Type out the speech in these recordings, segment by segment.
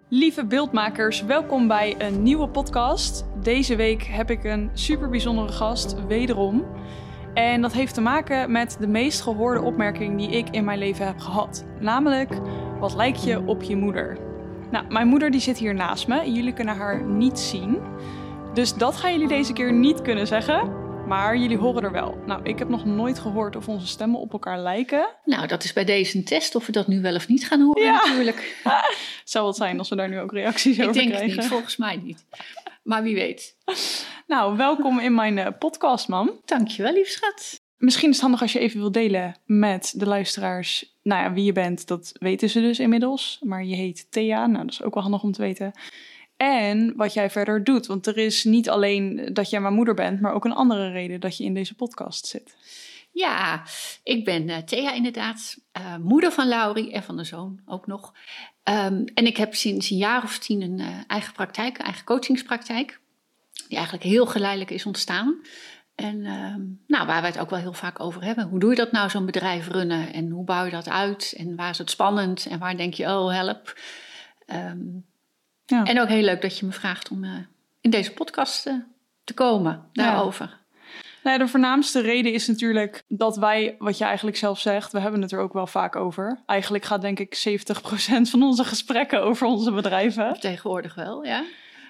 Lieve beeldmakers, welkom bij een nieuwe podcast. Deze week heb ik een super bijzondere gast, wederom. En dat heeft te maken met de meest gehoorde opmerking die ik in mijn leven heb gehad. Namelijk, wat lijk je op je moeder? Nou, mijn moeder die zit hier naast me. Jullie kunnen haar niet zien. Dus dat gaan jullie deze keer niet kunnen zeggen. Maar jullie horen er wel. Nou, ik heb nog nooit gehoord of onze stemmen op elkaar lijken. Nou, dat is bij deze een test of we dat nu wel of niet gaan horen natuurlijk. Zou het zijn als we daar nu ook reacties over krijgen? Ik denk het niet, volgens mij niet. Maar wie weet. Nou, welkom in mijn podcast, mam. Dankjewel, lief schat. Misschien is het handig als je even wilt delen met de luisteraars. Nou ja, wie je bent, dat weten ze dus inmiddels. Maar je heet Thea, nou dat is ook wel handig om te weten. En wat jij verder doet. Want er is niet alleen dat jij mijn moeder bent, maar ook een andere reden dat je in deze podcast zit. Ja, ik ben Thea inderdaad. Moeder van Laurie en van de zoon ook nog. En ik heb sinds een jaar of 10 een eigen praktijk, een eigen coachingspraktijk. Die eigenlijk heel geleidelijk is ontstaan. En waar we het ook wel heel vaak over hebben. Hoe doe je dat nou, zo'n bedrijf runnen? En hoe bouw je dat uit? En waar is het spannend? En waar denk je, oh help. Ja. En ook heel leuk dat je me vraagt om in deze podcast te komen daarover. Ja. Nou ja, de voornaamste reden is natuurlijk dat wij, wat je eigenlijk zelf zegt, we hebben het er ook wel vaak over. Eigenlijk gaat denk ik 70% van onze gesprekken over onze bedrijven. Tegenwoordig wel, ja.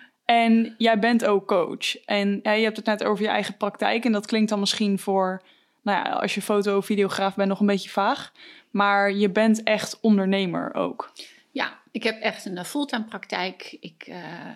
En jij bent ook coach. En je hebt het net over je eigen praktijk. En dat klinkt dan misschien voor, als je foto-videograaf bent, nog een beetje vaag. Maar je bent echt ondernemer ook. Ja, ik heb echt een fulltime praktijk. Ik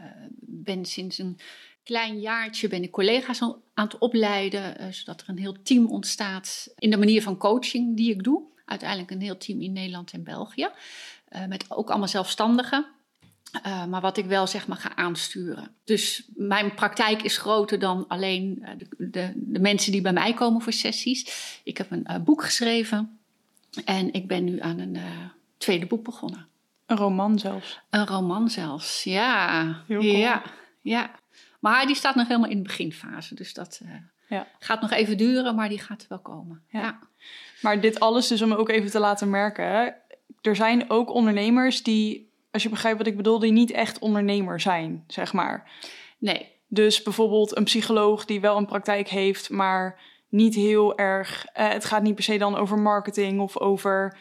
ben sinds een klein jaartje collega's aan het opleiden, zodat er een heel team ontstaat in de manier van coaching die ik doe. Uiteindelijk een heel team in Nederland en België, met ook allemaal zelfstandigen. Maar wat ik wel zeg maar ga aansturen. Dus mijn praktijk is groter dan alleen de mensen die bij mij komen voor sessies. Ik heb een boek geschreven en ik ben nu aan een tweede boek begonnen. Een roman zelfs? Een roman zelfs, ja. Heel cool. Ja. Maar die staat nog helemaal in de beginfase. Dus dat gaat nog even duren, maar die gaat er wel komen. Ja. Maar dit alles dus om ook even te laten merken. Er zijn ook ondernemers die, als je begrijpt wat ik bedoel, die niet echt ondernemer zijn, zeg maar. Nee. Dus bijvoorbeeld een psycholoog die wel een praktijk heeft, maar niet heel erg. Het gaat niet per se dan over marketing of over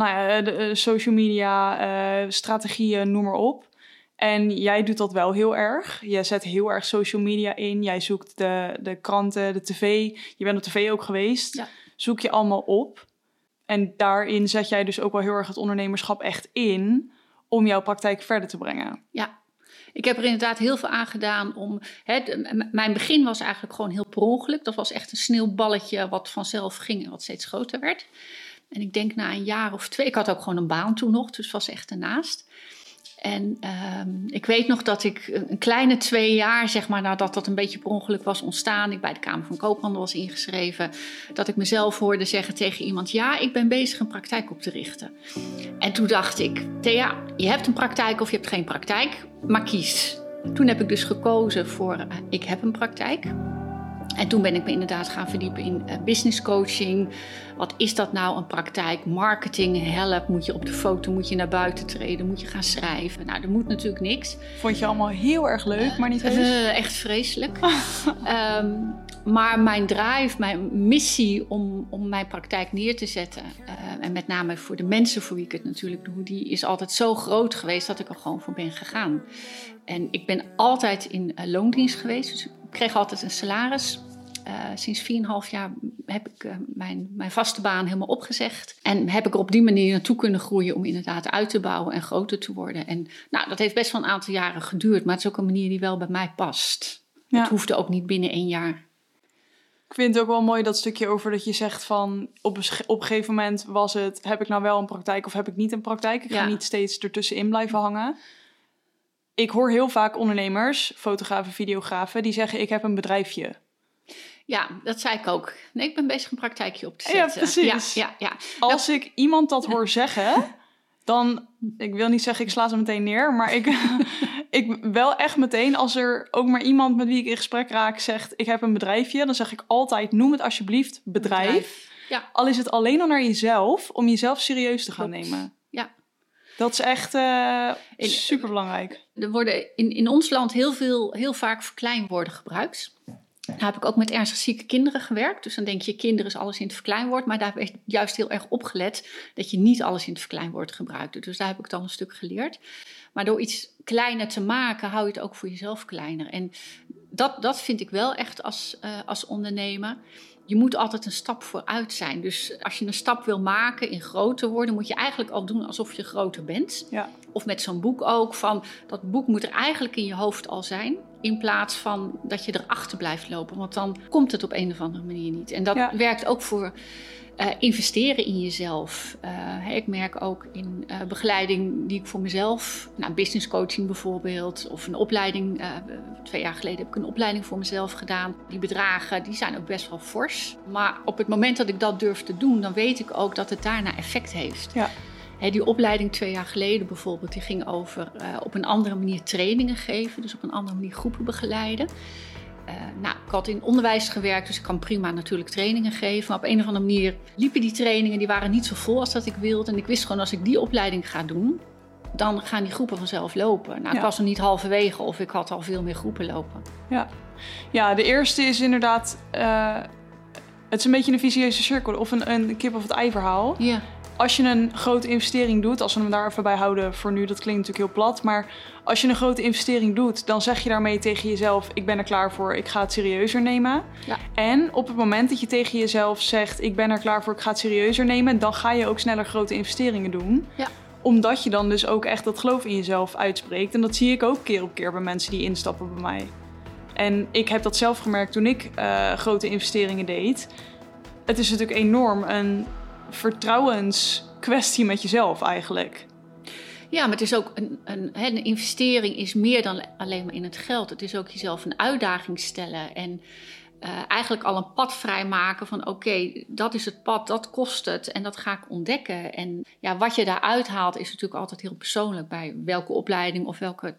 de social media, strategieën, noem maar op. En jij doet dat wel heel erg. Je zet heel erg social media in. Jij zoekt de kranten, de tv. Je bent op tv ook geweest. Ja. Zoek je allemaal op. En daarin zet jij dus ook wel heel erg het ondernemerschap echt in om jouw praktijk verder te brengen. Ja, ik heb er inderdaad heel veel aan gedaan om. Mijn begin was eigenlijk gewoon heel per ongeluk. Dat was echt een sneeuwballetje wat vanzelf ging en wat steeds groter werd. En ik denk na een jaar of 2, ik had ook gewoon een baan toen nog, dus was echt ernaast. En ik weet nog dat ik een kleine 2 jaar, zeg maar, nadat dat een beetje per ongeluk was ontstaan, ik bij de Kamer van Koophandel was ingeschreven, dat ik mezelf hoorde zeggen tegen iemand, ja, ik ben bezig een praktijk op te richten. En toen dacht ik, Thea, je hebt een praktijk of je hebt geen praktijk, maar kies. Toen heb ik dus gekozen voor, ik heb een praktijk. En toen ben ik me inderdaad gaan verdiepen in business coaching. Wat is dat nou, een praktijk? Marketing, help. Moet je op de foto, moet je naar buiten treden, moet je gaan schrijven. Nou, er moet natuurlijk niks. Vond je allemaal heel erg leuk, maar niet heus? Echt vreselijk. Maar mijn drive, mijn missie om mijn praktijk neer te zetten, en met name voor de mensen voor wie ik het natuurlijk doe, die is altijd zo groot geweest dat ik er gewoon voor ben gegaan. En ik ben altijd in loondienst geweest, dus ik kreeg altijd een salaris. Sinds 4,5 jaar heb ik mijn vaste baan helemaal opgezegd. En heb ik er op die manier naartoe kunnen groeien om inderdaad uit te bouwen en groter te worden. En dat heeft best wel een aantal jaren geduurd, maar het is ook een manier die wel bij mij past. Ja. Het hoefde ook niet binnen 1 jaar. Ik vind het ook wel mooi dat stukje over dat je zegt van op een gegeven moment was het, heb ik nou wel een praktijk of heb ik niet een praktijk? Ik ga niet steeds ertussenin blijven hangen. Ik hoor heel vaak ondernemers, fotografen, videografen, die zeggen ik heb een bedrijfje. Ja, dat zei ik ook. Nee, ik ben bezig een praktijkje op te zetten. Ja, precies. Ja. Als ik iemand dat hoor zeggen, dan, ik wil niet zeggen ik sla ze meteen neer, maar ik wel echt meteen, als er ook maar iemand met wie ik in gesprek raak zegt ik heb een bedrijfje, dan zeg ik altijd noem het alsjeblieft bedrijf. Ja. Al is het alleen al naar jezelf, om jezelf serieus te gaan nemen. Ja. Dat is echt superbelangrijk. Er worden in ons land heel vaak verkleinwoorden gebruikt. Daar heb ik ook met ernstig zieke kinderen gewerkt. Dus dan denk je, kinderen is alles in het verkleinwoord. Maar daar heb ik juist heel erg op gelet dat je niet alles in het verkleinwoord gebruikt. Dus daar heb ik dan een stuk geleerd. Maar door iets kleiner te maken, hou je het ook voor jezelf kleiner. En dat vind ik wel echt als ondernemer. Je moet altijd een stap vooruit zijn. Dus als je een stap wil maken in groter worden, moet je eigenlijk al doen alsof je groter bent. Ja. Of met zo'n boek ook, van dat boek moet er eigenlijk in je hoofd al zijn. In plaats van dat je erachter blijft lopen. Want dan komt het op een of andere manier niet. En dat werkt ook voor investeren in jezelf. Ik merk ook in begeleiding die ik voor mezelf, business coaching bijvoorbeeld, of een opleiding. 2 jaar geleden heb ik een opleiding voor mezelf gedaan. Die bedragen, die zijn ook best wel fors. Maar op het moment dat ik dat durf te doen, dan weet ik ook dat het daarna effect heeft. Ja. Die opleiding 2 jaar geleden bijvoorbeeld, die ging over op een andere manier trainingen geven. Dus op een andere manier groepen begeleiden. Ik had in onderwijs gewerkt, dus ik kan prima natuurlijk trainingen geven. Maar op een of andere manier liepen die trainingen, die waren niet zo vol als dat ik wilde. En ik wist gewoon, als ik die opleiding ga doen, dan gaan die groepen vanzelf lopen. Ik was nog niet halverwege of ik had al veel meer groepen lopen. Ja, de eerste is inderdaad, het is een beetje een vicieuze cirkel of een kip of het ei verhaal. Ja. Als je een grote investering doet, als we hem daar even bij houden voor nu, dat klinkt natuurlijk heel plat, maar als je een grote investering doet, dan zeg je daarmee tegen jezelf, ik ben er klaar voor, ik ga het serieuzer nemen. Ja. En op het moment dat je tegen jezelf zegt, ik ben er klaar voor, ik ga het serieuzer nemen, dan ga je ook sneller grote investeringen doen. Ja. Omdat je dan dus ook echt dat geloof in jezelf uitspreekt. En dat zie ik ook keer op keer bij mensen die instappen bij mij. En ik heb dat zelf gemerkt toen ik grote investeringen deed. Het is natuurlijk enorm een vertrouwenskwestie met jezelf eigenlijk. Ja, maar het is ook een investering is meer dan alleen maar in het geld. Het is ook jezelf een uitdaging stellen en eigenlijk al een pad vrijmaken van oké, dat is het pad, dat kost het en dat ga ik ontdekken. En ja, wat je daaruit haalt is natuurlijk altijd heel persoonlijk bij welke opleiding of welke...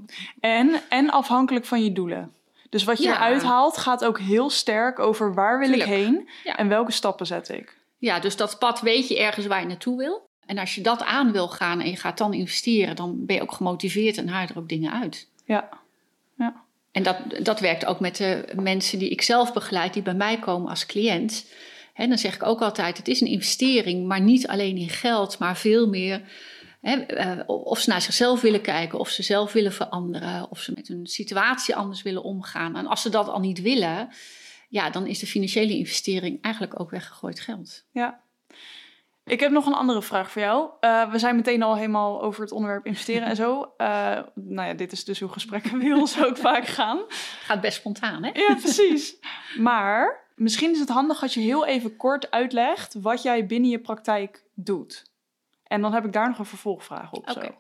En afhankelijk van je doelen. Dus wat je eruit haalt gaat ook heel sterk over waar wil ik heen en welke stappen zet ik. Ja, dus dat pad weet je ergens waar je naartoe wil. En als je dat aan wil gaan en je gaat dan investeren, dan ben je ook gemotiveerd en haal je er ook dingen uit. Ja. En dat werkt ook met de mensen die ik zelf begeleid, die bij mij komen als cliënt. Dan zeg ik ook altijd, het is een investering, maar niet alleen in geld, maar veel meer. Of ze naar zichzelf willen kijken, of ze zelf willen veranderen, of ze met hun situatie anders willen omgaan. En als ze dat al niet willen, ja, dan is de financiële investering eigenlijk ook weggegooid geld. Ja. Ik heb nog een andere vraag voor jou. We zijn meteen al helemaal over het onderwerp investeren en zo. Dit is dus hoe gesprekken bij ons ook vaak gaan. Gaat best spontaan, hè? Ja, precies. Maar misschien is het handig als je heel even kort uitlegt wat jij binnen je praktijk doet. En dan heb ik daar nog een vervolgvraag op. Okay.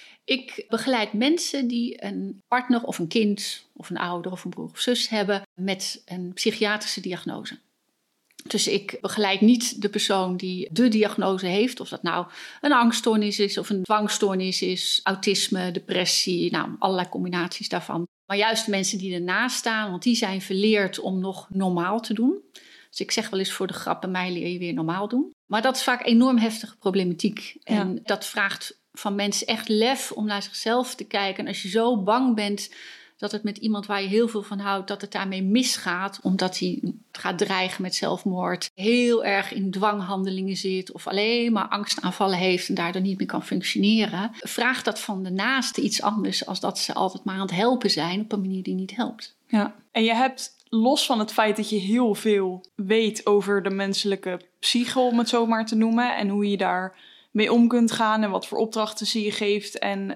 Ik begeleid mensen die een partner of een kind of een ouder of een broer of zus hebben met een psychiatrische diagnose. Dus ik begeleid niet de persoon die de diagnose heeft, of dat nou een angststoornis is of een dwangstoornis is, autisme, depressie, allerlei combinaties daarvan. Maar juist de mensen die ernaast staan, want die zijn verleerd om nog normaal te doen. Dus ik zeg wel eens voor de grap, bij mij leer je weer normaal doen. Maar dat is vaak enorm heftige problematiek. En dat vraagt van mensen echt lef om naar zichzelf te kijken. En als je zo bang bent dat het met iemand waar je heel veel van houdt, dat het daarmee misgaat, omdat hij gaat dreigen met zelfmoord, heel erg in dwanghandelingen zit of alleen maar angstaanvallen heeft en daardoor niet meer kan functioneren, vraagt dat van de naaste iets anders als dat ze altijd maar aan het helpen zijn op een manier die niet helpt. Ja, en je hebt los van het feit dat je heel veel weet over de menselijke psyche, om het zo maar te noemen, en hoe je daar mee om kunt gaan en wat voor opdrachten ze je geeft en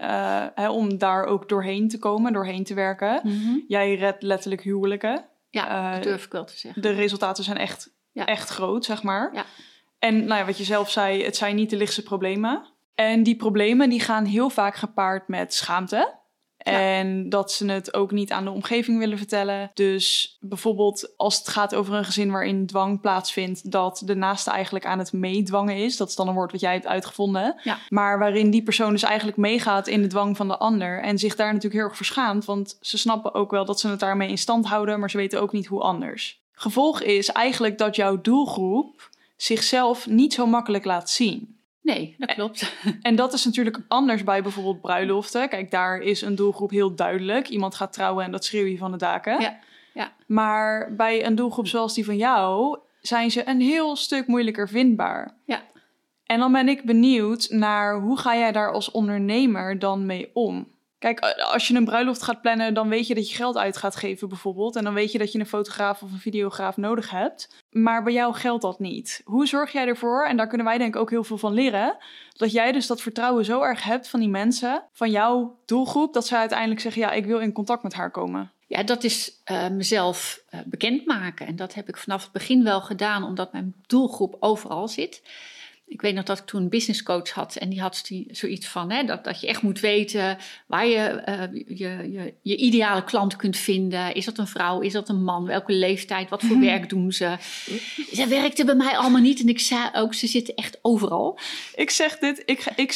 om daar ook doorheen te komen, doorheen te werken. Mm-hmm. Jij redt letterlijk huwelijken. Ja, dat durf ik wel te zeggen. De resultaten zijn echt groot, zeg maar. Ja. En wat je zelf zei, het zijn niet de lichtste problemen. En die problemen die gaan heel vaak gepaard met schaamte. En dat ze het ook niet aan de omgeving willen vertellen. Dus bijvoorbeeld als het gaat over een gezin waarin dwang plaatsvindt, dat de naaste eigenlijk aan het meedwangen is. Dat is dan een woord wat jij hebt uitgevonden. Ja. Maar waarin die persoon dus eigenlijk meegaat in de dwang van de ander. En zich daar natuurlijk heel erg verschaamt. Want ze snappen ook wel dat ze het daarmee in stand houden, maar ze weten ook niet hoe anders. Gevolg is eigenlijk dat jouw doelgroep zichzelf niet zo makkelijk laat zien. Nee, dat klopt. En dat is natuurlijk anders bij bijvoorbeeld bruiloften. Kijk, daar is een doelgroep heel duidelijk. Iemand gaat trouwen en dat schreeuw je van de daken. Ja. Maar bij een doelgroep zoals die van jou zijn ze een heel stuk moeilijker vindbaar. Ja. En dan ben ik benieuwd naar hoe ga jij daar als ondernemer dan mee om? Kijk, als je een bruiloft gaat plannen, dan weet je dat je geld uit gaat geven bijvoorbeeld. En dan weet je dat je een fotograaf of een videograaf nodig hebt. Maar bij jou geldt dat niet. Hoe zorg jij ervoor, en daar kunnen wij denk ik ook heel veel van leren, dat jij dus dat vertrouwen zo erg hebt van die mensen, van jouw doelgroep, dat ze uiteindelijk zeggen, ja, ik wil in contact met haar komen? Ja, dat is mezelf bekendmaken. En dat heb ik vanaf het begin wel gedaan, omdat mijn doelgroep overal zit. Ik weet nog dat ik toen een businesscoach had en die had zoiets van dat je echt moet weten waar je ideale klant kunt vinden. Is dat een vrouw? Is dat een man? Welke leeftijd? Wat voor werk doen ze? Dat werkte bij mij allemaal niet en ik zei ook, ze zitten echt overal. Ik zeg dit,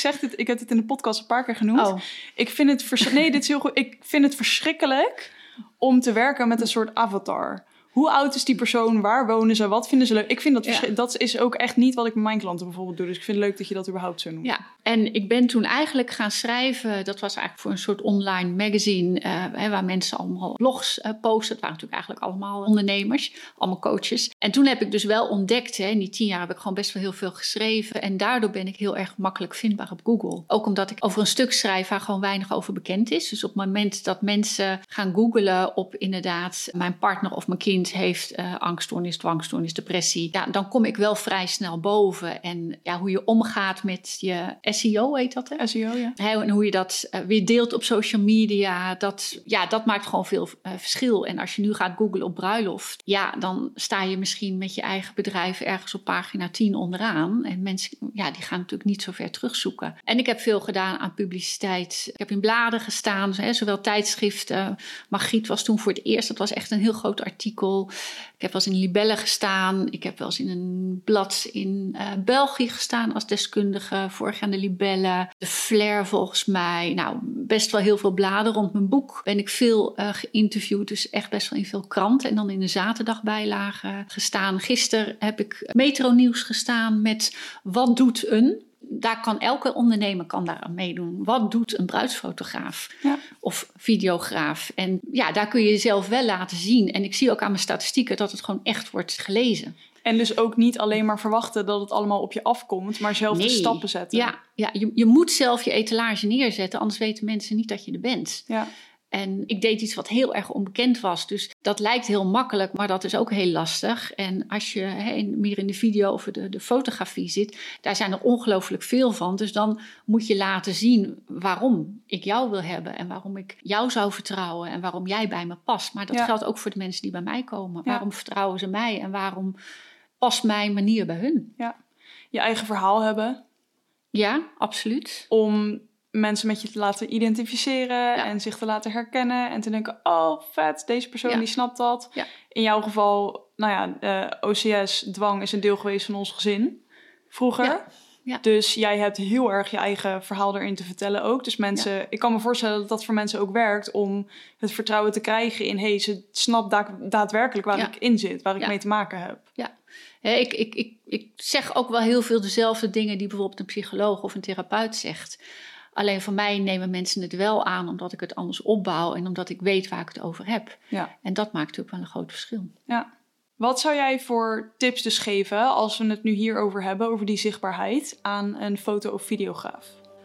ik heb het in de podcast een paar keer genoemd. Oh. Ik vind het dit is heel goed. Ik vind het verschrikkelijk om te werken met een soort avatar. Hoe oud is die persoon? Waar wonen ze? Wat vinden ze leuk? Ik vind dat is ook echt niet wat ik met mijn klanten bijvoorbeeld doe. Dus ik vind het leuk dat je dat überhaupt zo noemt. Ja, en ik ben toen eigenlijk gaan schrijven. Dat was eigenlijk voor een soort online magazine waar mensen allemaal blogs posten. Het waren natuurlijk eigenlijk allemaal ondernemers, allemaal coaches. En toen heb ik dus wel ontdekt, in die 10 jaar heb ik gewoon best wel heel veel geschreven. En daardoor ben ik heel erg makkelijk vindbaar op Google. Ook omdat ik over een stuk schrijf waar gewoon weinig over bekend is. Dus op het moment dat mensen gaan googlen op inderdaad mijn partner of mijn kind heeft angststoornis, dwangstoornis, depressie. Ja, dan kom ik wel vrij snel boven. En ja, hoe je omgaat met je SEO, heet dat hè? SEO, ja. En hoe je dat weer deelt op social media, dat maakt gewoon veel verschil. En als je nu gaat googlen op bruiloft, ja, dan sta je misschien met je eigen bedrijf ergens op pagina 10 onderaan. En mensen, ja, die gaan natuurlijk niet zo ver terugzoeken. En ik heb veel gedaan aan publiciteit. Ik heb in bladen gestaan, zowel tijdschriften. Margriet was toen voor het eerst, dat was echt een heel groot artikel. Ik heb wel eens in Libelle gestaan. Ik heb wel eens in een blad in België gestaan als deskundige. Vorig jaar de Libelle. De Flair volgens mij. Nou, best wel heel veel bladen rond mijn boek. Ben ik veel geïnterviewd. Dus echt best wel in veel kranten. En dan in de zaterdagbijlage gestaan. Gisteren heb ik Metro Nieuws gestaan met wat doet een... Daar kan elke ondernemer daar aan meedoen. Wat doet een bruidsfotograaf of videograaf? En ja, daar kun je jezelf wel laten zien. En ik zie ook aan mijn statistieken dat het gewoon echt wordt gelezen. En dus ook niet alleen maar verwachten dat het allemaal op je afkomt, maar zelf de stappen zetten. Ja, je moet zelf je etalage neerzetten, anders weten mensen niet dat je er bent. Ja. En ik deed iets wat heel erg onbekend was. Dus dat lijkt heel makkelijk, maar dat is ook heel lastig. En als je meer in de video of de fotografie zit, daar zijn er ongelooflijk veel van. Dus dan moet je laten zien waarom ik jou wil hebben. En waarom ik jou zou vertrouwen. En waarom jij bij me past. Maar dat geldt ook voor de mensen die bij mij komen. Ja. Waarom vertrouwen ze mij? En waarom past mijn manier bij hun? Ja, je eigen verhaal hebben. Ja, absoluut. Om mensen met je te laten identificeren en zich te laten herkennen en te denken, oh vet, deze persoon die snapt dat. Ja. In jouw geval, OCS, dwang is een deel geweest van ons gezin vroeger. Ja. Ja. Dus jij hebt heel erg je eigen verhaal erin te vertellen ook. Dus mensen, ik kan me voorstellen dat dat voor mensen ook werkt om het vertrouwen te krijgen in, ze snapt daadwerkelijk waar ik in zit, waar ik mee te maken heb. Ja. Ik zeg ook wel heel veel dezelfde dingen die bijvoorbeeld een psycholoog of een therapeut zegt. Alleen voor mij nemen mensen het wel aan omdat ik het anders opbouw en omdat ik weet waar ik het over heb. Ja. En dat maakt natuurlijk wel een groot verschil. Ja. Wat zou jij voor tips dus geven, als we het nu hierover hebben, over die zichtbaarheid, aan een foto- of videograaf?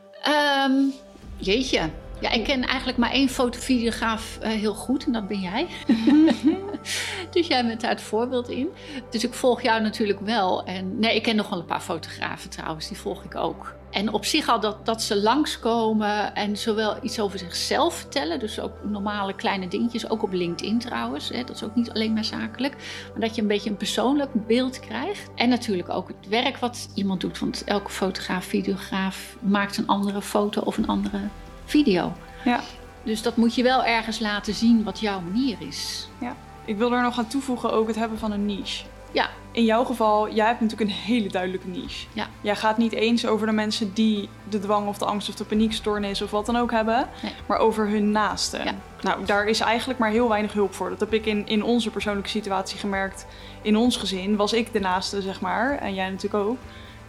Jeetje. Ja, ik ken eigenlijk maar 1 fotovideograaf heel goed en dat ben jij. Dus jij bent daar het voorbeeld in. Dus ik volg jou natuurlijk wel. En nee, ik ken nog wel een paar fotografen trouwens, die volg ik ook. En op zich al dat ze langskomen en zowel iets over zichzelf vertellen, dus ook normale kleine dingetjes, ook op LinkedIn trouwens, dat is ook niet alleen maar zakelijk, maar dat je een beetje een persoonlijk beeld krijgt. En natuurlijk ook het werk wat iemand doet, want elke fotograaf, videograaf maakt een andere foto of een andere video. Ja. Dus dat moet je wel ergens laten zien wat jouw manier is. Ja. Ik wil er nog aan toevoegen ook het hebben van een niche. Ja. In jouw geval, jij hebt natuurlijk een hele duidelijke niche. Ja. Jij gaat niet eens over de mensen die de dwang of de angst of de paniekstoornis of wat dan ook hebben, maar over hun naasten. Ja. Nou, daar is eigenlijk maar heel weinig hulp voor. Dat heb ik in onze persoonlijke situatie gemerkt. In ons gezin was ik de naaste, zeg maar, en jij natuurlijk ook.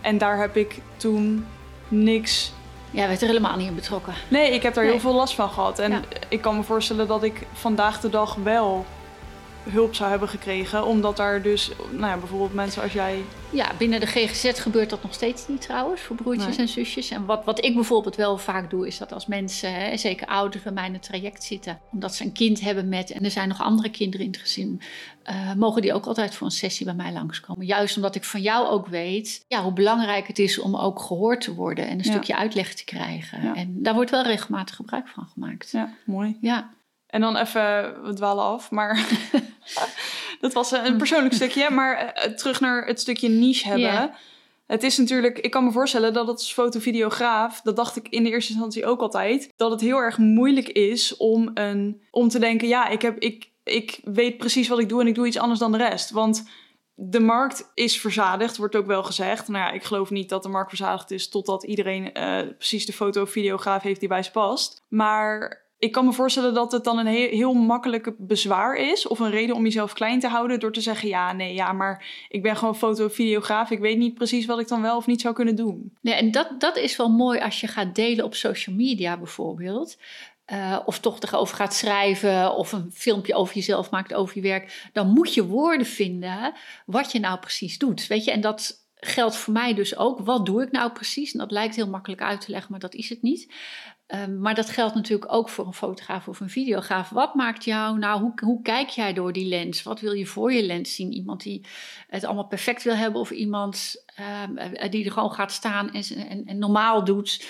En daar heb ik toen niks... Jij werd er helemaal niet in betrokken. Nee, ik heb daar heel veel last van gehad. En Ja. ik kan me voorstellen dat ik vandaag de dag wel hulp zou hebben gekregen. Omdat daar dus, bijvoorbeeld mensen als jij... Ja, binnen de GGZ gebeurt dat nog steeds niet trouwens, voor broertjes en zusjes. En wat ik bijvoorbeeld wel vaak doe, is dat als mensen, zeker ouders, bij mij in het traject zitten, omdat ze een kind hebben met, en er zijn nog andere kinderen in het gezin, mogen die ook altijd voor een sessie bij mij langskomen. Juist omdat ik van jou ook weet hoe belangrijk het is om ook gehoord te worden en een stukje uitleg te krijgen. Ja. En daar wordt wel regelmatig gebruik van gemaakt. Ja, mooi. Ja. En dan even, we dwalen af, maar dat was een persoonlijk stukje. Maar terug naar het stukje niche hebben. Yeah. Het is natuurlijk, ik kan me voorstellen dat het als fotovideograaf, dat dacht ik in de eerste instantie ook altijd, dat het heel erg moeilijk is om te denken, ik weet precies wat ik doe en ik doe iets anders dan de rest. Want de markt is verzadigd, wordt ook wel gezegd. Nou ja, ik geloof niet dat de markt verzadigd is totdat iedereen precies de fotovideograaf heeft die bij ze past. Maar ik kan me voorstellen dat het dan een heel makkelijke bezwaar is of een reden om jezelf klein te houden door te zeggen, maar ik ben gewoon fotovideograaf. Ik weet niet precies wat ik dan wel of niet zou kunnen doen. Nee, en dat is wel mooi als je gaat delen op social media bijvoorbeeld. Of toch erover gaat schrijven of een filmpje over jezelf maakt, over je werk. Dan moet je woorden vinden wat je nou precies doet. Weet je, en dat geldt voor mij dus ook. Wat doe ik nou precies? En dat lijkt heel makkelijk uit te leggen, maar dat is het niet. Maar dat geldt natuurlijk ook voor een fotograaf of een videograaf. Wat maakt jou nou, hoe kijk jij door die lens? Wat wil je voor je lens zien? Iemand die het allemaal perfect wil hebben of iemand die er gewoon gaat staan en normaal doet.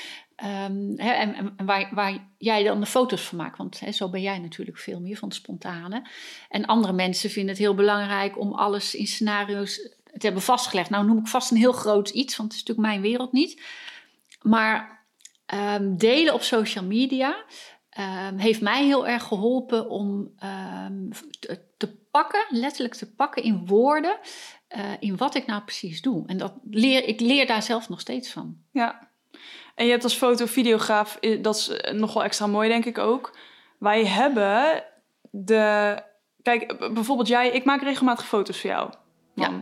En waar jij dan de foto's van maakt. Want zo ben jij natuurlijk veel meer van het spontane. En andere mensen vinden het heel belangrijk om alles in scenario's te hebben vastgelegd. Nou noem ik vast een heel groot iets, want het is natuurlijk mijn wereld niet. Maar delen op social media heeft mij heel erg geholpen om te pakken, letterlijk te pakken in woorden, in wat ik nou precies doe. En ik leer daar zelf nog steeds van. Ja. En je hebt als fotovideograaf, dat is nog wel extra mooi denk ik ook. Wij hebben kijk, bijvoorbeeld ik maak regelmatig foto's voor jou. Man. Ja.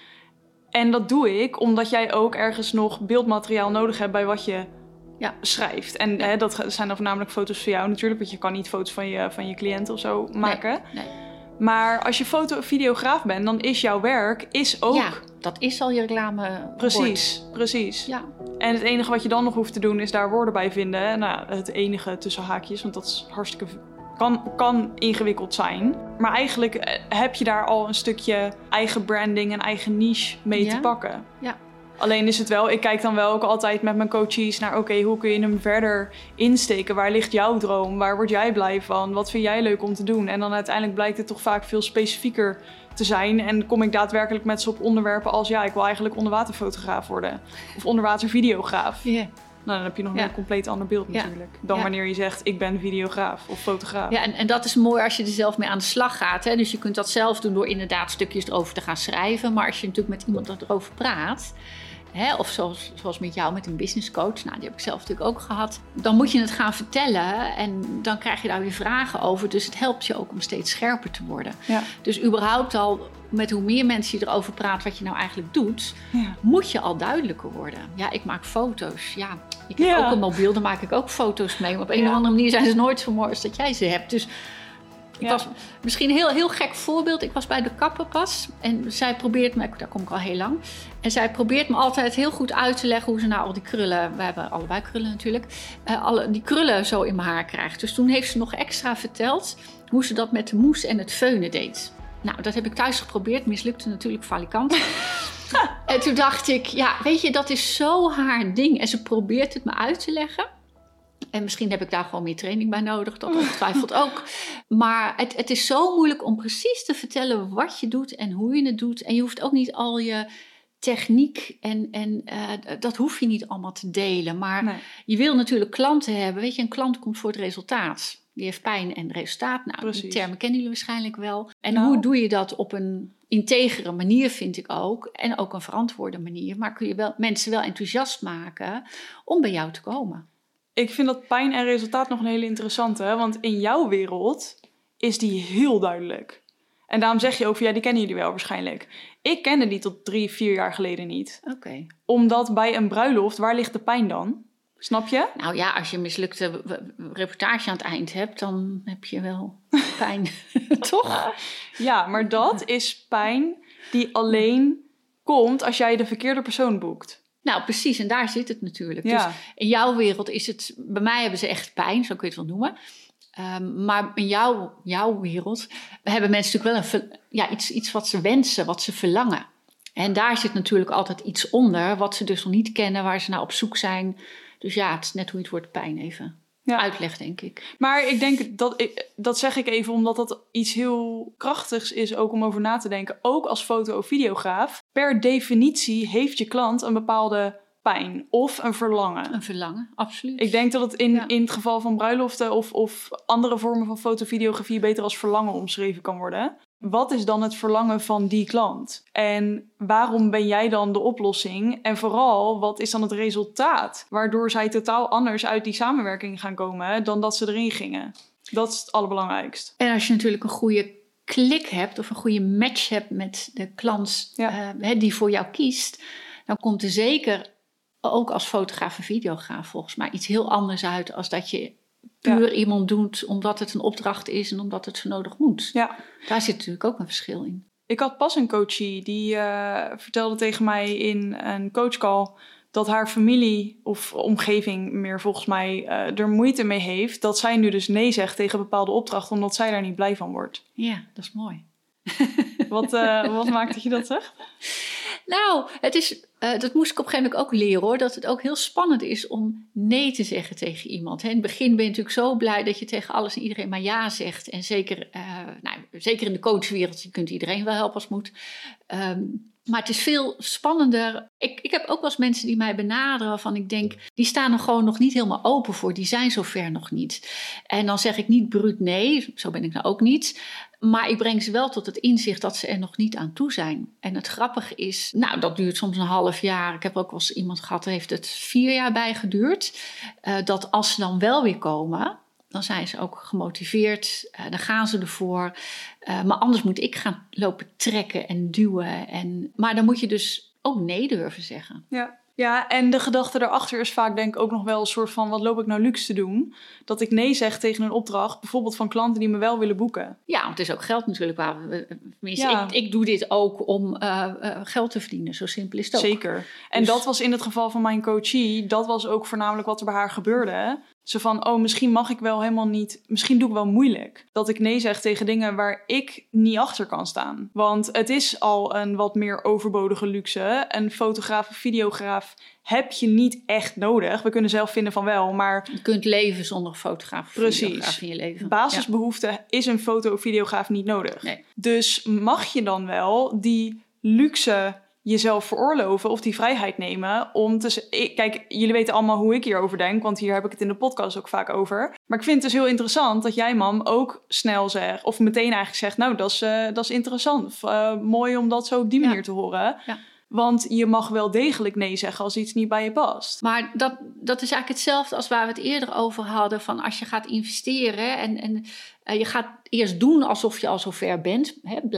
En dat doe ik omdat jij ook ergens nog beeldmateriaal nodig hebt bij wat je schrijft. En dat zijn dan voornamelijk foto's van jou natuurlijk, want je kan niet foto's van je cliënten of zo maken. Nee. Maar als je fotovideograaf bent, dan is jouw werk ook... Ja, dat is al je reclame. Precies. Ja. En het enige wat je dan nog hoeft te doen is daar woorden bij vinden. Nou, het enige tussen haakjes, want dat is hartstikke... Kan ingewikkeld zijn. Maar eigenlijk heb je daar al een stukje eigen branding en eigen niche mee te pakken. Ja. Alleen is het wel, ik kijk dan wel ook altijd met mijn coaches naar hoe kun je hem verder insteken? Waar ligt jouw droom? Waar word jij blij van? Wat vind jij leuk om te doen? En dan uiteindelijk blijkt het toch vaak veel specifieker te zijn. En kom ik daadwerkelijk met ze op onderwerpen als ik wil eigenlijk onderwaterfotograaf worden. Of onderwatervideograaf. Yeah. Nou, dan heb je nog een compleet ander beeld natuurlijk. Dan wanneer je zegt, ik ben videograaf of fotograaf. Ja, en dat is mooi als je er zelf mee aan de slag gaat. Hè? Dus je kunt dat zelf doen door inderdaad stukjes erover te gaan schrijven. Maar als je natuurlijk met iemand erover praat... of zoals met jou, met een business coach. Nou, die heb ik zelf natuurlijk ook gehad. Dan moet je het gaan vertellen en dan krijg je daar weer vragen over. Dus het helpt je ook om steeds scherper te worden. Ja. Dus überhaupt al, met hoe meer mensen je erover praat wat je nou eigenlijk doet... moet je al duidelijker worden. Ja, ik maak foto's. Ja, ik heb ook een mobiel, daar maak ik ook foto's mee. Maar op een of andere manier zijn ze nooit zo mooi als dat jij ze hebt. Dus... Ik was misschien een heel gek voorbeeld. Ik was bij de kapper pas. En zij probeert me, daar kom ik al heel lang. En zij probeert me altijd heel goed uit te leggen hoe ze nou al die krullen, we hebben allebei krullen natuurlijk, die krullen zo in mijn haar krijgt. Dus toen heeft ze nog extra verteld hoe ze dat met de mousse en het feunen deed. Nou, dat heb ik thuis geprobeerd. Mislukte natuurlijk valikant. En toen dacht ik, weet je, dat is zo haar ding. En ze probeert het me uit te leggen. En misschien heb ik daar gewoon meer training bij nodig, dat ongetwijfeld ook. Maar het is zo moeilijk om precies te vertellen wat je doet en hoe je het doet. En je hoeft ook niet al je techniek en dat hoef je niet allemaal te delen. Maar je wil natuurlijk klanten hebben. Weet je, een klant komt voor het resultaat. Die heeft pijn en resultaat. Nou, die termen kennen jullie waarschijnlijk wel. En hoe doe je dat op een integere manier, vind ik ook. En ook een verantwoorde manier. Maar kun je mensen wel enthousiast maken om bij jou te komen. Ik vind dat pijn en resultaat nog een hele interessante. Want in jouw wereld is die heel duidelijk. En daarom zeg je ook van, die kennen jullie wel waarschijnlijk. Ik kende die tot 3-4 jaar geleden niet. Oké. Omdat bij een bruiloft, waar ligt de pijn dan? Snap je? Nou ja, als je een mislukte reportage aan het eind hebt, dan heb je wel pijn. Toch? Ja, maar dat is pijn die alleen komt als jij de verkeerde persoon boekt. Nou, precies. En daar zit het natuurlijk. Ja. Dus in jouw wereld is het... Bij mij hebben ze echt pijn, zo kun je het wel noemen. Maar in jouw wereld hebben mensen natuurlijk wel iets wat ze wensen, wat ze verlangen. En daar zit natuurlijk altijd iets onder, wat ze dus nog niet kennen, waar ze naar op zoek zijn. Dus ja, het is net hoe je het woord pijn even uitlegt, denk ik. Maar ik denk dat zeg ik even omdat dat iets heel krachtigs is ook om over na te denken. Ook als foto- of videograaf. Per definitie heeft je klant een bepaalde pijn of een verlangen. Een verlangen, absoluut. Ik denk dat het in het geval van bruiloften of andere vormen van foto-videografie beter als verlangen omschreven kan worden. Wat is dan het verlangen van die klant? En waarom ben jij dan de oplossing? En vooral, wat is dan het resultaat? Waardoor zij totaal anders uit die samenwerking gaan komen dan dat ze erin gingen. Dat is het allerbelangrijkst. En als je natuurlijk een goede klik hebt of een goede match hebt met de klant die voor jou kiest, dan komt er zeker ook als fotograaf en videograaf volgens mij iets heel anders uit als dat je puur iemand doet omdat het een opdracht is en omdat het zo nodig moet. Ja. Daar zit natuurlijk ook een verschil in. Ik had pas een coachie die vertelde tegen mij in een coachcall dat haar familie of omgeving meer volgens mij er moeite mee heeft dat zij nu dus nee zegt tegen bepaalde opdrachten omdat zij daar niet blij van wordt. Ja, dat is mooi. Wat maakt dat je dat zegt? Nou, het is, dat moest ik op een gegeven moment ook leren hoor. Dat het ook heel spannend is om nee te zeggen tegen iemand. In het begin ben je natuurlijk zo blij dat je tegen alles en iedereen maar ja zegt. En zeker in de coachwereld, je kunt iedereen wel helpen als het moet. Maar het is veel spannender. Ik heb ook wel eens mensen die mij benaderen waarvan ik denk, die staan er gewoon nog niet helemaal open voor. Die zijn zover nog niet. En dan zeg ik niet bruut nee, zo ben ik nou ook niet. Maar ik breng ze wel tot het inzicht dat ze er nog niet aan toe zijn. En het grappige is, dat duurt soms een half jaar. Ik heb ook wel eens iemand gehad, heeft het 4 jaar bij geduurd. Dat als ze dan wel weer komen, dan zijn ze ook gemotiveerd. Dan gaan ze ervoor. Maar anders moet ik gaan lopen trekken en duwen. Maar dan moet je dus ook nee durven zeggen. Ja, en de gedachte daarachter is vaak denk ik ook nog wel een soort van, wat loop ik nou luxe te doen? Dat ik nee zeg tegen een opdracht, bijvoorbeeld van klanten die me wel willen boeken. Ja, want het is ook geld natuurlijk. Ik doe dit ook om geld te verdienen, zo simpel is het ook. Zeker. En dat was in het geval van mijn coachie, dat was ook voornamelijk wat er bij haar gebeurde. Zo van, misschien mag ik wel helemaal niet, misschien doe ik wel moeilijk. Dat ik nee zeg tegen dingen waar ik niet achter kan staan. Want het is al een wat meer overbodige luxe. Een fotograaf of videograaf heb je niet echt nodig. We kunnen zelf vinden van wel, maar je kunt leven zonder een fotograaf of videograaf in je leven. Basisbehoefte is een foto of videograaf niet nodig. Nee. Dus mag je dan wel die luxe jezelf veroorloven of die vrijheid nemen om te... Kijk, jullie weten allemaal hoe ik hierover denk, want hier heb ik het in de podcast ook vaak over. Maar ik vind het dus heel interessant dat jij, mam, ook snel zegt, of meteen eigenlijk zegt, nou, dat is interessant. Mooi om dat zo op die manier te horen. Ja. Want je mag wel degelijk nee zeggen als iets niet bij je past. Maar dat is eigenlijk hetzelfde als waar we het eerder over hadden. Van als je gaat investeren en je gaat eerst doen alsof je al zo ver bent.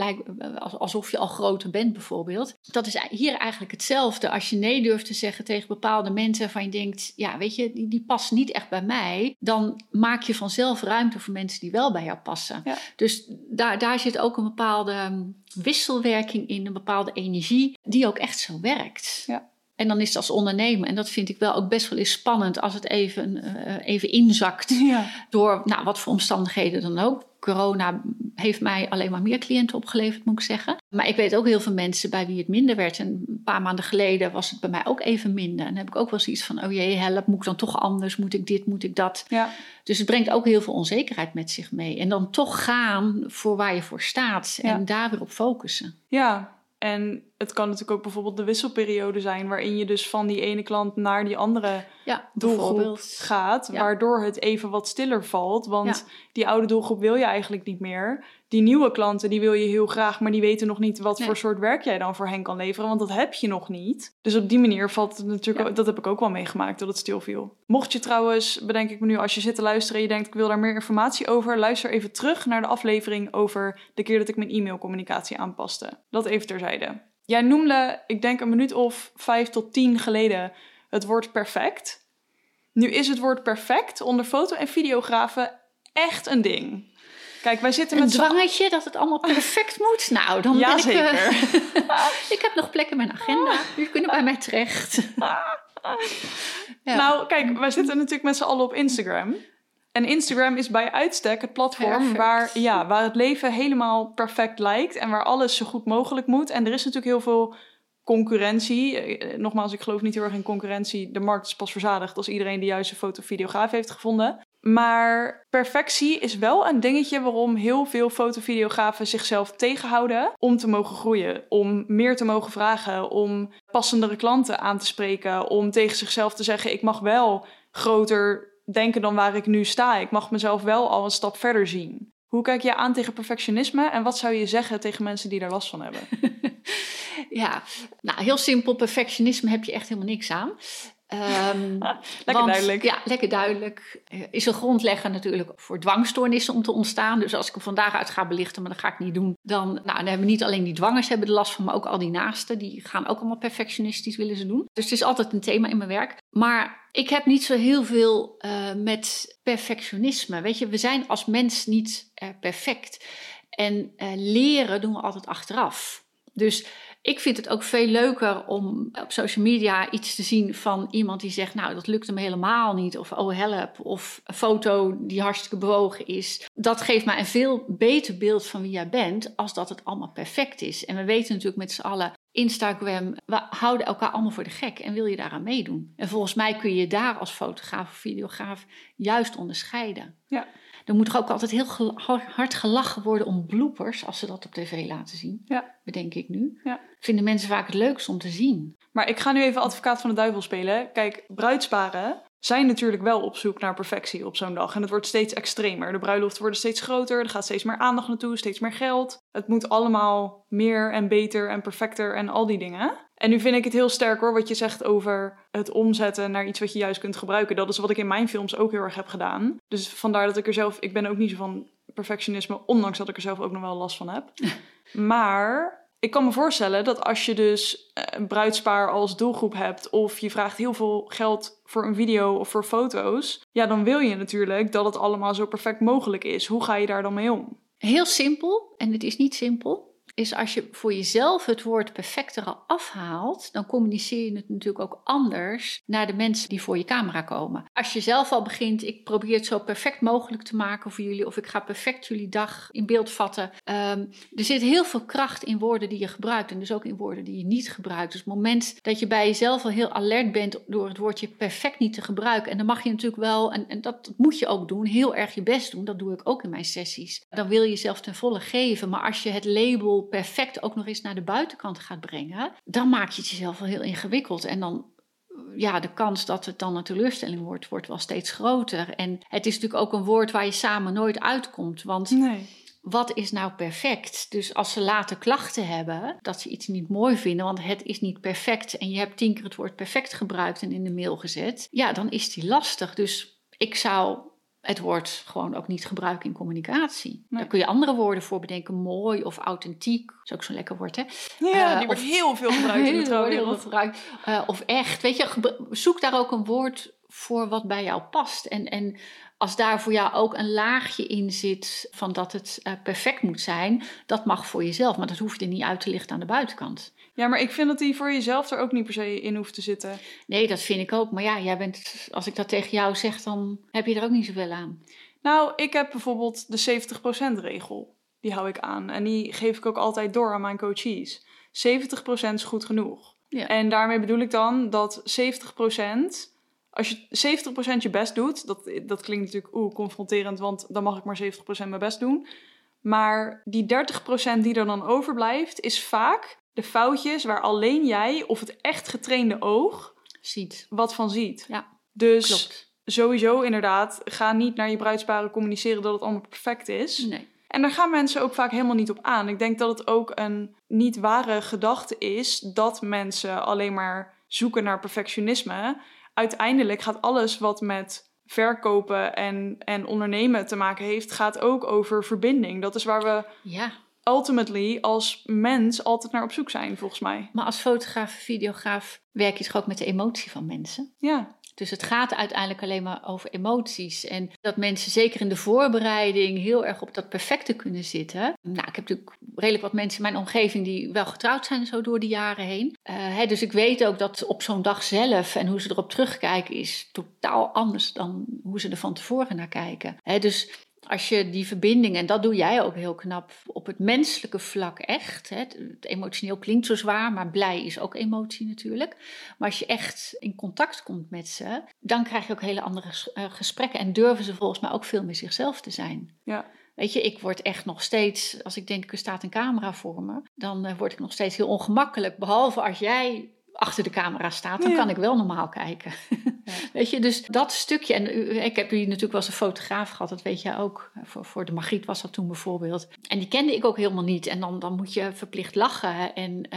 Alsof je al groter bent bijvoorbeeld. Dat is hier eigenlijk hetzelfde. Als je nee durft te zeggen tegen bepaalde mensen waarvan je denkt, ja weet je, die past niet echt bij mij. Dan maak je vanzelf ruimte voor mensen die wel bij jou passen. Ja. Dus daar zit ook een bepaalde wisselwerking in, een bepaalde energie die ook echt zo werkt. Ja. En dan is het als ondernemer, en dat vind ik wel ook best wel eens spannend als het even inzakt door wat voor omstandigheden dan ook. Corona heeft mij alleen maar meer cliënten opgeleverd, moet ik zeggen. Maar ik weet ook heel veel mensen bij wie het minder werd. En een paar maanden geleden was het bij mij ook even minder. En dan heb ik ook wel zoiets van, oh jee, help, moet ik dan toch anders? Moet ik dit, moet ik dat? Ja. Dus het brengt ook heel veel onzekerheid met zich mee. En dan toch gaan voor waar je voor staat en daar weer op focussen. Ja, en het kan natuurlijk ook bijvoorbeeld de wisselperiode zijn, waarin je dus van die ene klant naar die andere doelgroep gaat, waardoor het even wat stiller valt. Want die oude doelgroep wil je eigenlijk niet meer. Die nieuwe klanten, die wil je heel graag, maar die weten nog niet wat voor soort werk jij dan voor hen kan leveren, want dat heb je nog niet. Dus op die manier valt het natuurlijk, dat heb ik ook wel meegemaakt, dat het stilviel. Mocht je trouwens, bedenk ik me nu, als je zit te luisteren en je denkt, ik wil daar meer informatie over, luister even terug naar de aflevering over de keer dat ik mijn e-mailcommunicatie aanpaste. Dat even terzijde. Jij noemde, ik denk een minuut of 5 tot 10 geleden, het woord perfect. Nu is het woord perfect onder foto- en videografen echt een ding. Kijk, wij zitten met een dwangetje dat het allemaal perfect moet. Nou, dan ben ik... Zeker. Ik heb nog plek in mijn agenda. Jullie kunnen bij mij terecht. Nou, kijk, wij zitten natuurlijk met z'n allen op Instagram. En Instagram is bij uitstek het platform waar het leven helemaal perfect lijkt. En waar alles zo goed mogelijk moet. En er is natuurlijk heel veel concurrentie. Nogmaals, ik geloof niet heel erg in concurrentie. De markt is pas verzadigd als iedereen de juiste fotovideograaf heeft gevonden. Maar perfectie is wel een dingetje waarom heel veel fotovideografen zichzelf tegenhouden om te mogen groeien. Om meer te mogen vragen, om passendere klanten aan te spreken. Om tegen zichzelf te zeggen, ik mag wel groter denken dan waar ik nu sta. Ik mag mezelf wel al een stap verder zien. Hoe kijk jij aan tegen perfectionisme en wat zou je zeggen tegen mensen die daar last van hebben? Ja, nou heel simpel, perfectionisme heb je echt helemaal niks aan. Duidelijk. Ja, lekker duidelijk. Is een grondlegger natuurlijk voor dwangstoornissen om te ontstaan. Dus als ik hem vandaag uit ga belichten, maar dat ga ik niet doen. Dan hebben we niet alleen die dwangers hebben er last van, maar ook al die naasten. Die gaan ook allemaal perfectionistisch willen ze doen. Dus het is altijd een thema in mijn werk. Maar ik heb niet zo heel veel met perfectionisme. Weet je, we zijn als mens niet perfect. En leren doen we altijd achteraf. Dus ik vind het ook veel leuker om op social media iets te zien van iemand die zegt, nou, dat lukt hem helemaal niet. Of oh, help. Of een foto die hartstikke bewogen is. Dat geeft mij een veel beter beeld van wie jij bent, als dat het allemaal perfect is. En we weten natuurlijk met z'n allen, Instagram, we houden elkaar allemaal voor de gek. En wil je daaraan meedoen? En volgens mij kun je daar als fotograaf of videograaf juist onderscheiden. Ja. Er moet toch ook altijd heel hard gelachen worden om bloopers, als ze dat op tv laten zien. Ja. Bedenk ik nu. Ja. Vinden mensen vaak het leukst om te zien. Maar ik ga nu even advocaat van de duivel spelen. Kijk, bruidsparen zijn natuurlijk wel op zoek naar perfectie op zo'n dag. En het wordt steeds extremer. De bruiloften worden steeds groter. Er gaat steeds meer aandacht naartoe, steeds meer geld. Het moet allemaal meer en beter en perfecter en al die dingen. En nu vind ik het heel sterk hoor, wat je zegt over het omzetten naar iets wat je juist kunt gebruiken. Dat is wat ik in mijn films ook heel erg heb gedaan. Dus vandaar dat ik ben ook niet zo van perfectionisme, ondanks dat ik er zelf ook nog wel last van heb. Maar ik kan me voorstellen dat als je dus een bruidspaar als doelgroep hebt, of je vraagt heel veel geld voor een video of voor foto's, ja, dan wil je natuurlijk dat het allemaal zo perfect mogelijk is. Hoe ga je daar dan mee om? Heel simpel, en het is niet simpel, is als je voor jezelf het woord perfect er al afhaalt, dan communiceer je het natuurlijk ook anders naar de mensen die voor je camera komen. Als je zelf al begint, ik probeer het zo perfect mogelijk te maken voor jullie, of ik ga perfect jullie dag in beeld vatten. Er zit heel veel kracht in woorden die je gebruikt en dus ook in woorden die je niet gebruikt. Dus op het moment dat je bij jezelf al heel alert bent door het woordje perfect niet te gebruiken, en dan mag je natuurlijk wel, en dat moet je ook doen, heel erg je best doen. Dat doe ik ook in mijn sessies. Dan wil je jezelf ten volle geven, maar als je het label perfect ook nog eens naar de buitenkant gaat brengen, dan maak je het jezelf wel heel ingewikkeld. En dan, ja, de kans dat het dan een teleurstelling wordt wel steeds groter. En het is natuurlijk ook een woord waar je samen nooit uitkomt. Want wat is nou perfect? Dus als ze later klachten hebben, dat ze iets niet mooi vinden, want het is niet perfect en je hebt 10 keer het woord perfect gebruikt en in de mail gezet, ja, dan is die lastig. Dus ik zou het woord gewoon ook niet gebruiken in communicatie. Nee. Daar kun je andere woorden voor bedenken. Mooi of authentiek. Dat is ook zo'n lekker woord, hè? Ja, die wordt heel veel gebruikt in de trouwwereld. Of echt. Weet je, zoek daar ook een woord voor wat bij jou past. En als daar voor jou ook een laagje in zit van dat het perfect moet zijn, dat mag voor jezelf. Maar dat hoef je er niet uit te lichten aan de buitenkant. Ja, maar ik vind dat die voor jezelf er ook niet per se in hoeft te zitten. Nee, dat vind ik ook. Maar ja, jij bent, als ik dat tegen jou zeg, dan heb je er ook niet zoveel aan. Nou, ik heb bijvoorbeeld de 70% regel. Die hou ik aan. En die geef ik ook altijd door aan mijn coaches. 70% is goed genoeg. Ja. En daarmee bedoel ik dan dat 70%... Als je 70% je best doet, dat klinkt natuurlijk confronterend, want dan mag ik maar 70% mijn best doen. Maar die 30% die er dan overblijft, is vaak de foutjes waar alleen jij of het echt getrainde oog Ziet. wat van ziet. Ja, Dus klopt. sowieso inderdaad, ga niet naar je bruidsparen communiceren dat het allemaal perfect is. Nee. En daar gaan mensen ook vaak helemaal niet op aan. Ik denk dat het ook een niet ware gedachte is dat mensen alleen maar zoeken naar perfectionisme. Uiteindelijk gaat alles wat met verkopen en ondernemen te maken heeft, gaat ook over verbinding. Dat is waar we Ja, ultimately als mens altijd naar op zoek zijn, volgens mij. maar als fotograaf, videograaf werk je toch ook met de emotie van mensen? Ja, Dus het gaat uiteindelijk alleen maar over emoties. En dat mensen zeker in de voorbereiding heel erg op dat perfecte kunnen zitten. Nou, ik heb natuurlijk redelijk wat mensen in mijn omgeving die wel getrouwd zijn zo door de jaren heen. Dus ik weet ook dat op zo'n dag zelf en hoe ze erop terugkijken is totaal anders dan hoe ze er van tevoren naar kijken. Dus als je die verbinding, en dat doe jij ook heel knap, op het menselijke vlak echt. Het emotioneel klinkt zo zwaar, maar blij is ook emotie natuurlijk. Maar als je echt in contact komt met ze, dan krijg je ook hele andere gesprekken. En durven ze volgens mij ook veel meer zichzelf te zijn. ja. Weet je, ik word echt nog steeds, als ik denk er staat een camera voor me, dan word ik nog steeds heel ongemakkelijk. Behalve als jij achter de camera staat, dan kan ik wel normaal kijken. Ja. Weet je, dus dat stukje. En ik heb hier natuurlijk wel eens een fotograaf gehad, dat weet jij ook. Voor de Margriet was dat toen bijvoorbeeld. En die kende ik ook helemaal niet. En dan moet je verplicht lachen. En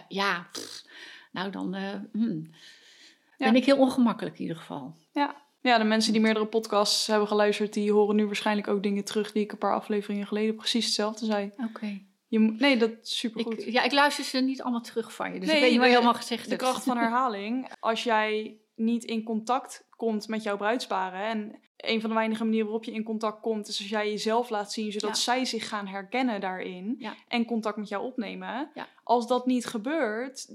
ben ik heel ongemakkelijk in ieder geval. Ja, de mensen die meerdere podcasts hebben geluisterd, die horen nu waarschijnlijk ook dingen terug die ik een paar afleveringen geleden precies hetzelfde zei. Oké. Nee, dat is supergoed. Ik luister ze niet allemaal terug van je. Dus Nee, ik weet niet wat je allemaal gezegd hebt. De kracht van herhaling. Als jij niet in contact komt met jouw bruidsparen. En een van de weinige manieren waarop je in contact komt, is als jij jezelf laat zien, zodat zij zich gaan herkennen daarin. Ja. En contact met jou opnemen. Ja. Als dat niet gebeurt,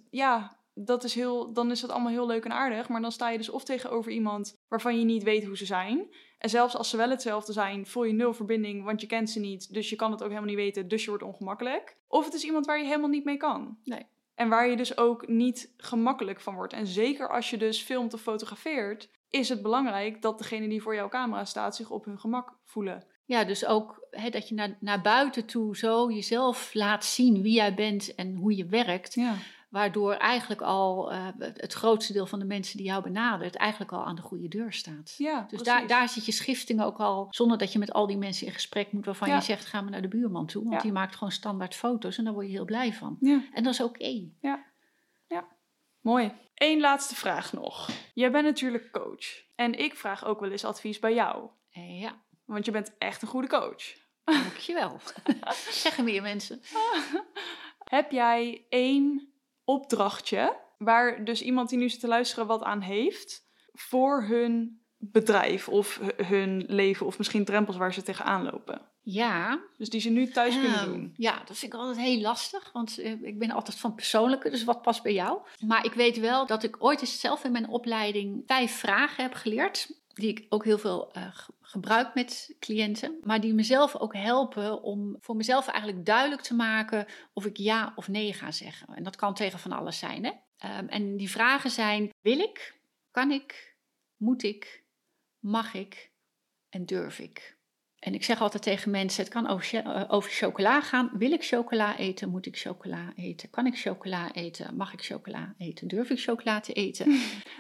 dan is het allemaal heel leuk en aardig. Maar dan sta je dus of tegenover iemand waarvan je niet weet hoe ze zijn. En zelfs als ze wel hetzelfde zijn, voel je nul verbinding, want je kent ze niet. Dus je kan het ook helemaal niet weten, dus je wordt ongemakkelijk. Of het is iemand waar je helemaal niet mee kan. Nee. En waar je dus ook niet gemakkelijk van wordt. En zeker als je dus filmt of fotografeert, is het belangrijk dat degene die voor jouw camera staat zich op hun gemak voelen. Ja, dus ook dat je naar buiten toe zo jezelf laat zien wie jij bent en hoe je werkt. Ja. Waardoor eigenlijk al het grootste deel van de mensen die jou benadert eigenlijk al aan de goede deur staat. Ja, dus precies. daar zit je schifting ook al, zonder dat je met al die mensen in gesprek moet waarvan Ja. je zegt, ga maar naar de buurman toe. Want die maakt gewoon standaard foto's en daar word je heel blij van. Ja. En dat is oké. Ja. Mooi. Eén laatste vraag nog. Jij bent natuurlijk coach. En ik vraag ook wel eens advies bij jou. Ja, Want je bent echt een goede coach. dankjewel. Zeggen meer mensen. Heb jij één opdrachtje waar dus iemand die nu zit te luisteren wat aan heeft voor hun bedrijf of hun leven of misschien drempels waar ze tegenaan lopen? Ja. Dus die ze nu thuis kunnen doen. Ja, dat vind ik altijd heel lastig, want ik ben altijd van persoonlijke, dus wat past bij jou? Maar ik weet wel dat ik ooit eens zelf in mijn opleiding 5 vragen heb geleerd, die ik ook heel veel gebruik met cliënten, maar die mezelf ook helpen om voor mezelf eigenlijk duidelijk te maken of ik ja of nee ga zeggen. En dat kan tegen van alles zijn, hè? En die vragen zijn, wil ik, kan ik, moet ik, mag ik en durf ik? En ik zeg altijd tegen mensen, het kan over chocola gaan. Wil ik chocola eten? Moet ik chocola eten? Kan ik chocola eten? Mag ik chocola eten? Durf ik chocola te eten?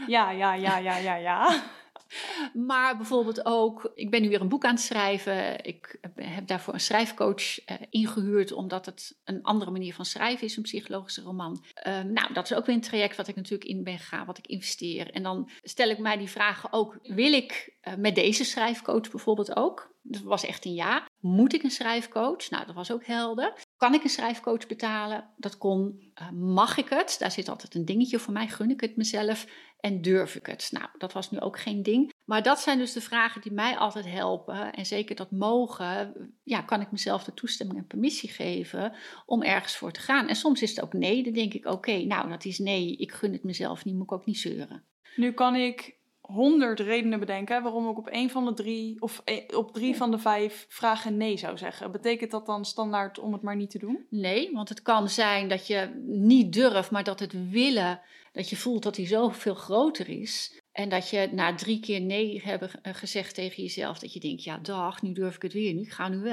Ja. Maar bijvoorbeeld ook, ik ben nu weer een boek aan het schrijven. Ik heb daarvoor een schrijfcoach ingehuurd, omdat het een andere manier van schrijven is, een psychologische roman. Dat is ook weer een traject wat ik natuurlijk in ben gegaan, wat ik investeer. En dan stel ik mij die vragen ook, wil ik met deze schrijfcoach bijvoorbeeld ook? Dat was echt een ja. Moet ik een schrijfcoach? Nou, dat was ook helder. Kan ik een schrijfcoach betalen? Dat kon. Mag ik het? Daar zit altijd een dingetje voor mij. Gun ik het mezelf? En durf ik het? Nou, dat was nu ook geen ding. Maar dat zijn dus de vragen die mij altijd helpen. En zeker dat mogen. Ja, kan ik mezelf de toestemming en permissie geven om ergens voor te gaan? En soms is het ook nee. Dan denk ik, oké, dat is nee. Ik gun het mezelf niet. Moet ik ook niet zeuren. Nu kan ik 100 redenen bedenken waarom ik op 1 van de 3 of op 3 van de 5 vragen nee zou zeggen. Betekent dat dan standaard om het maar niet te doen? Nee, want het kan zijn dat je niet durft, maar dat het willen, dat je voelt dat die zoveel groter is. En dat je na 3 keer nee hebben gezegd tegen jezelf, dat je denkt, ja dag, nu durf ik het weer niet, ik ga nu wel.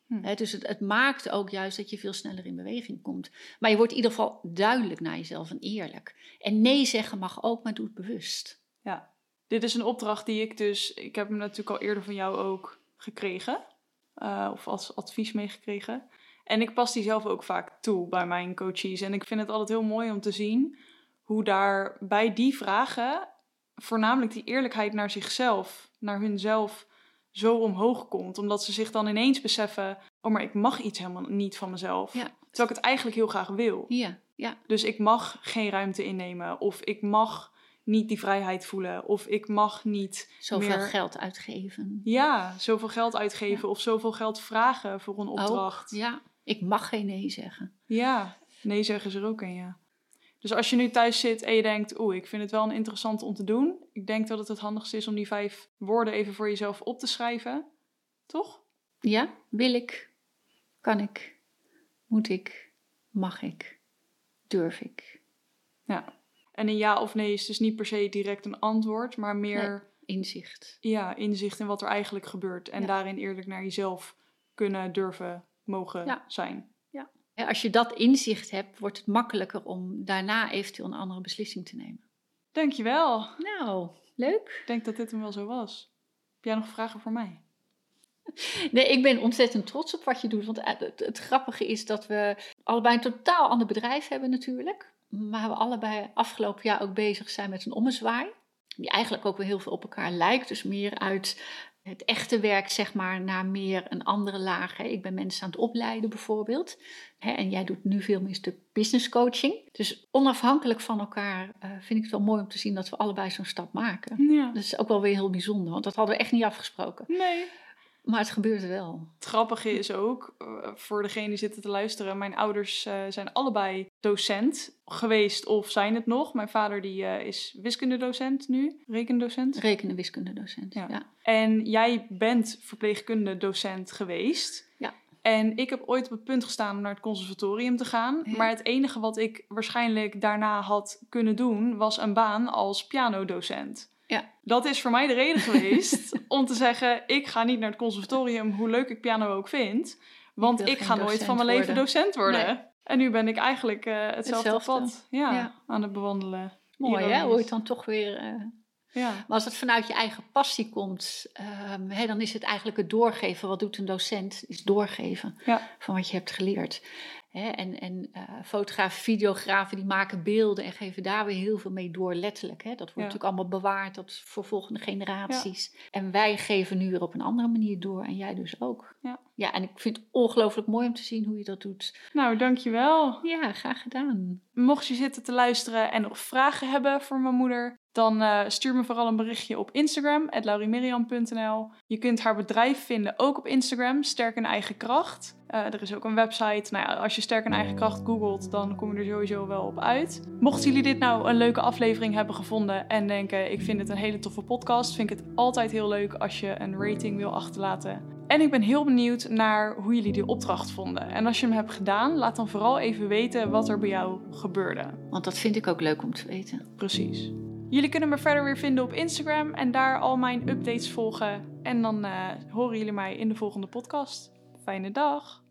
Dus het maakt ook juist dat je veel sneller in beweging komt. Maar je wordt in ieder geval duidelijk naar jezelf en eerlijk. En nee zeggen mag ook, maar doe het bewust. Ja, dit is een opdracht die ik heb hem natuurlijk al eerder van jou ook gekregen. Of als advies meegekregen. En ik pas die zelf ook vaak toe bij mijn coaches. En ik vind het altijd heel mooi om te zien hoe daar bij die vragen voornamelijk die eerlijkheid naar zichzelf, naar hunzelf zo omhoog komt. Omdat ze zich dan ineens beseffen, oh, maar ik mag iets helemaal niet van mezelf. Ja. Terwijl ik het eigenlijk heel graag wil. Ja. Dus ik mag geen ruimte innemen. Of ik mag niet die vrijheid voelen. Of ik mag niet zoveel geld uitgeven. Ja, zoveel geld uitgeven. Ja. Of zoveel geld vragen voor een opdracht. Ja, ik mag geen nee zeggen. Ja, nee zeggen is er ook een, ja. Dus als je nu thuis zit en je denkt, ik vind het wel een interessant om te doen. Ik denk dat het handigste is om die 5 woorden even voor jezelf op te schrijven. Toch? Ja, wil ik, kan ik, moet ik, mag ik, durf ik. Ja, en een ja of nee is dus niet per se direct een antwoord, maar meer inzicht. Ja, inzicht in wat er eigenlijk gebeurt. En daarin eerlijk naar jezelf kunnen, durven, mogen zijn. Ja, als je dat inzicht hebt, wordt het makkelijker om daarna eventueel een andere beslissing te nemen. Dankjewel. Nou, leuk. Ik denk dat dit hem wel zo was. Heb jij nog vragen voor mij? Nee, ik ben ontzettend trots op wat je doet. Want het grappige is dat we allebei een totaal ander bedrijf hebben natuurlijk. Maar we allebei afgelopen jaar ook bezig zijn met een ommezwaai. Die eigenlijk ook weer heel veel op elkaar lijkt. Dus meer uit het echte werk, zeg maar, naar meer een andere laag. Ik ben mensen aan het opleiden bijvoorbeeld. En jij doet nu veel meer een stuk business coaching. Dus onafhankelijk van elkaar vind ik het wel mooi om te zien dat we allebei zo'n stap maken. Ja. Dat is ook wel weer heel bijzonder, want dat hadden we echt niet afgesproken. Nee. Maar het gebeurt wel. Het grappige is ook, voor degene die zitten te luisteren, mijn ouders zijn allebei docent geweest of zijn het nog. Mijn vader die is wiskundedocent nu, rekendocent. Wiskundedocent, ja. En jij bent verpleegkundedocent geweest. Ja. En ik heb ooit op het punt gestaan om naar het conservatorium te gaan. Ja. Maar het enige wat ik waarschijnlijk daarna had kunnen doen, was een baan als pianodocent. Ja. Dat is voor mij de reden geweest om te zeggen, ik ga niet naar het conservatorium, hoe leuk ik piano ook vind. Want ik ga nooit van mijn leven docent worden. Nee. En nu ben ik eigenlijk hetzelfde pad aan het bewandelen. Mooi hè, hoe het dan toch weer... Ja. Maar als het vanuit je eigen passie komt, dan is het eigenlijk het doorgeven. Wat doet een docent? Is doorgeven van wat je hebt geleerd. En fotografen, videografen, die maken beelden en geven daar weer heel veel mee door, letterlijk. Dat wordt natuurlijk allemaal bewaard voor volgende generaties. Ja. En wij geven nu weer op een andere manier door en jij dus ook. Ja, en ik vind het ongelooflijk mooi om te zien hoe je dat doet. Nou, dankjewel. Ja, graag gedaan. Mocht je zitten te luisteren en nog vragen hebben voor mijn moeder, dan stuur me vooral een berichtje op Instagram, @lauriemiriam.nl. Je kunt haar bedrijf vinden ook op Instagram, Sterk in Eigen Kracht. Er is ook een website. Nou ja, als je Sterk in Eigen Kracht googelt, dan kom je er sowieso wel op uit. Mochten jullie dit nou een leuke aflevering hebben gevonden en denken, ik vind het een hele toffe podcast, vind ik het altijd heel leuk als je een rating wil achterlaten. En ik ben heel benieuwd naar hoe jullie die opdracht vonden. En als je hem hebt gedaan, laat dan vooral even weten wat er bij jou gebeurde. Want dat vind ik ook leuk om te weten. Precies. Jullie kunnen me verder weer vinden op Instagram en daar al mijn updates volgen. En dan horen jullie mij in de volgende podcast. Fijne dag!